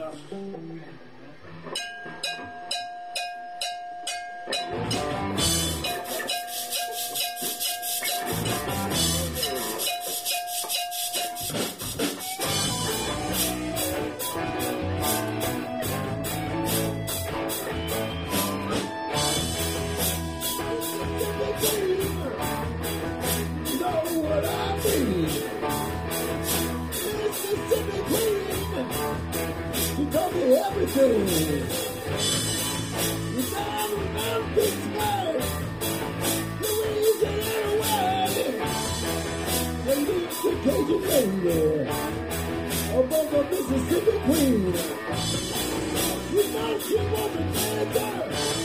Everything. You got around Pittsburgh, Louisiana way. They lead the Cajun lady above the Mississippi Queen. You know she was a dancer.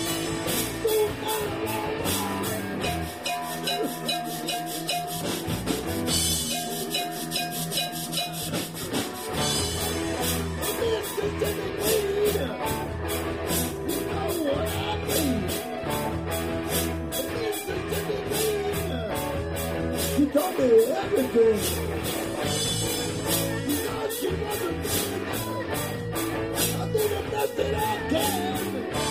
She told me everything. You know she wasn't there. I did the best that I can.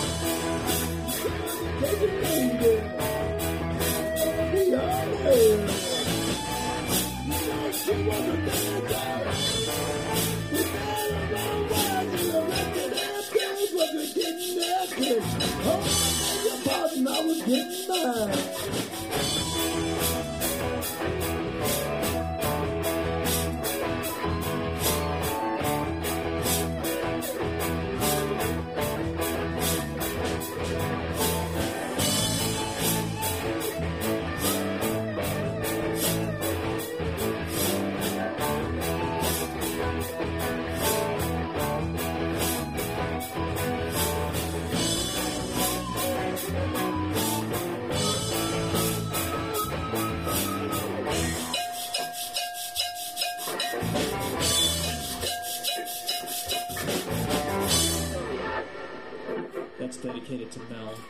Take it easy. Be honest. You know she wasn't there. We got around wild and the rest of that things wasn't getting that good. Oh, I beg your pardon, I was getting mine. That's dedicated to Mel.